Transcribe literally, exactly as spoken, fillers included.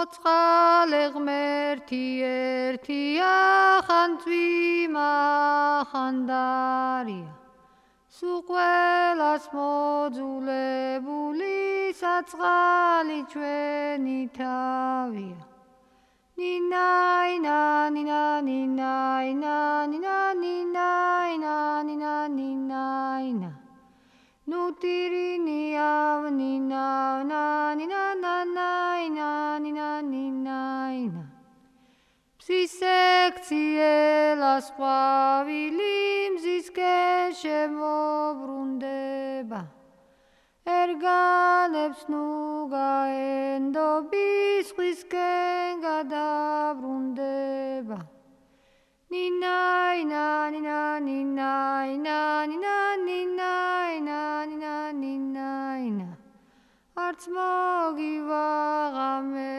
მოწყალე ღმერთი ერთია ხანწვიმა ხანდარია სულ ყველას მოძულებული საწყალი ჩვენი თავია ნინაინა ნინაინა ნინაინა ნინაინა ნუტირინი ავნინა ნინაინა ფსისექციელას ყვავილი მზისკენ შემობრუნდება ერგანებს ნუ გაენდობის სხვისკენ გადაბრუნდება ნინაინა ნინაინა ნინაინა არც მოგივაღამე